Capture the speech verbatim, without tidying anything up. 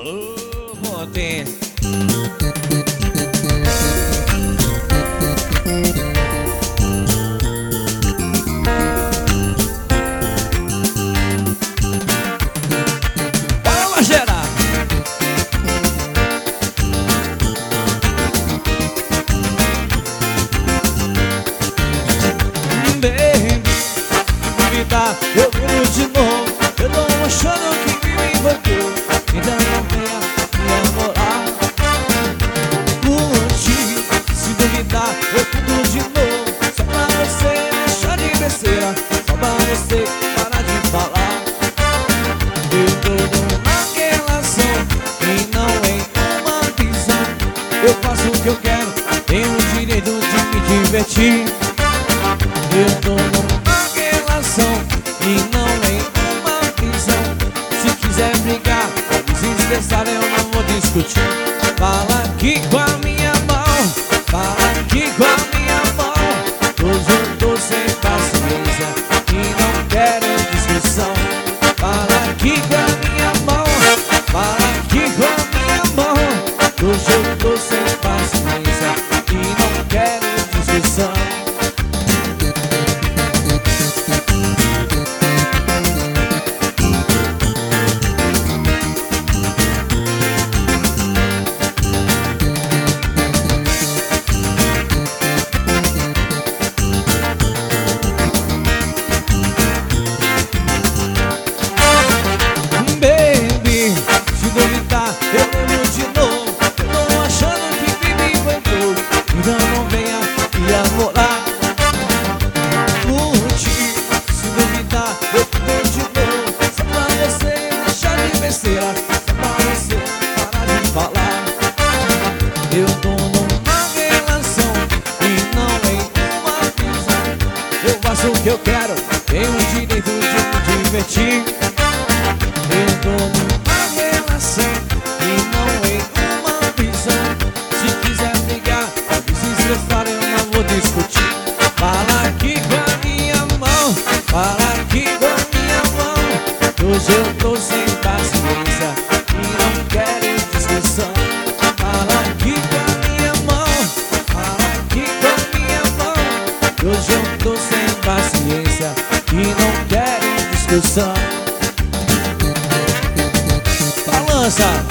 Alô, potência. Fala, geral. Baby, duvidar, eu vou de novo. Eu tô achando que me envolveu. Então não venha me namorar. Curtir, se duvidar, eu tudo de novo. Só pra você deixar de besteira, só pra você parar de falar. Eu tô numa relação e não em uma visão. Eu faço o que eu quero, tenho o direito de me divertir. Eu tô numa relação e não em uma visão. Se quiser brigar, se estressar, eu não vou discutir. Fala aqui com a minha mão, fala aqui com a minha mão. Hoje eu tô sem paciência e não quero discussão. Fala aqui com a minha mão, fala aqui com a minha mão. Hoje eu tô sem paciência e não quero discussão. Eu lembro de novo, eu tô achando que me envolveu. Então não venha me namorar. Curtir, se duvidar, eu tô de novo. Só pra você deixar de besteira, só pra você parar de falar. Eu tô numa relação e não em uma visão. Eu faço o que eu quero, tenho o direito de me divertir. Eu tô numa relação e não em uma visão. Se quiser brigar, se estressar, eu não vou discutir. Fala aqui com a minha mão, fala aqui com a minha mão. Hoje eu tô sem paciência e não quero discussão. Fala aqui com a minha mão, fala aqui com a minha mão. Hoje eu tô sem paciência e não quero discussão. Balança!